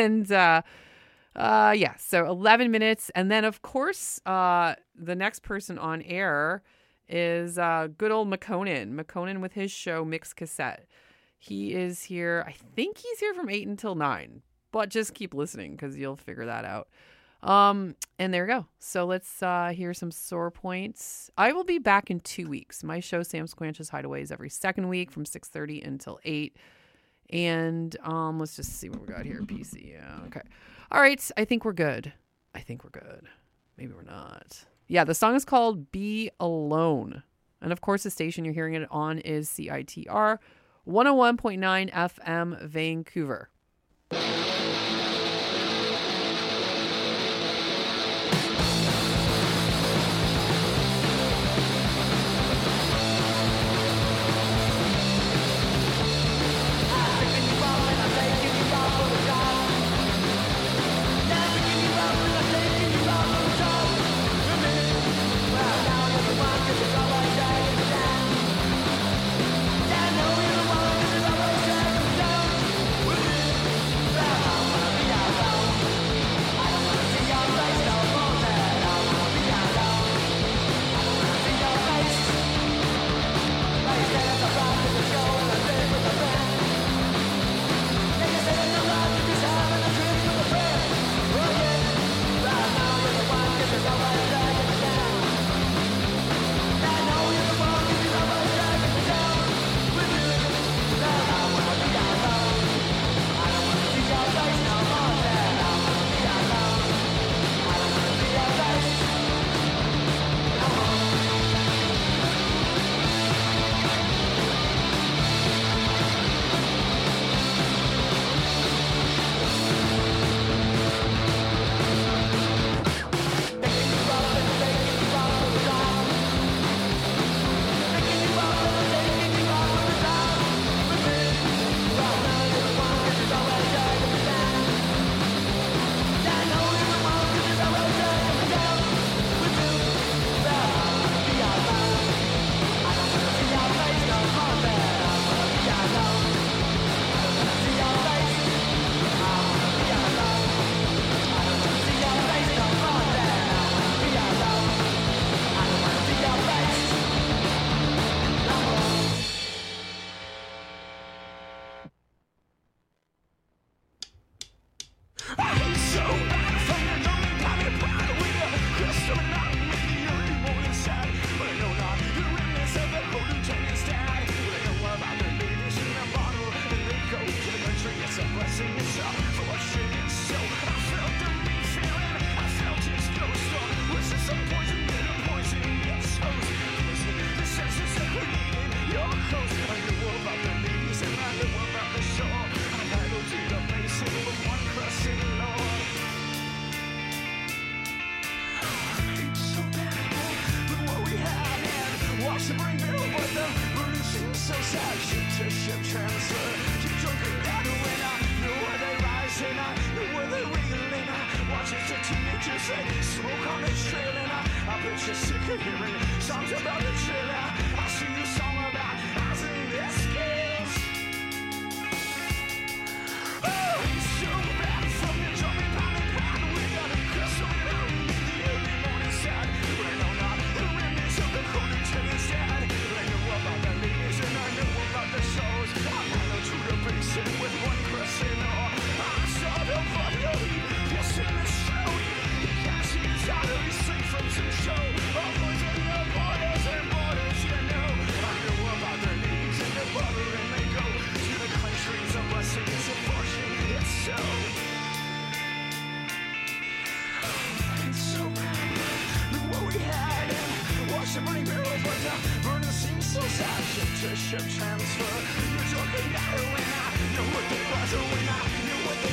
11 minutes. And then, of course, the next person on air is good old McConan with his show Mixed Cassette. He is here. I think he's here from 8 until 9, but just keep listening because you'll figure that out. And there we go. So let's hear some Sore Points. I will be back in 2 weeks. My show, Sam Squanch's Hideaway, is every second week from 6:30 until 8. And let's just see what we got here. PC. Yeah. Okay. All right. I think we're good. Maybe we're not. Yeah. The song is called Be Alone. And of course, the station you're hearing it on is CITR 101.9 FM Vancouver. Ship transfer. You're talking heroin. Know what they was a winner. Know what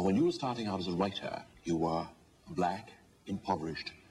when you were starting out as a writer, you were a black, impoverished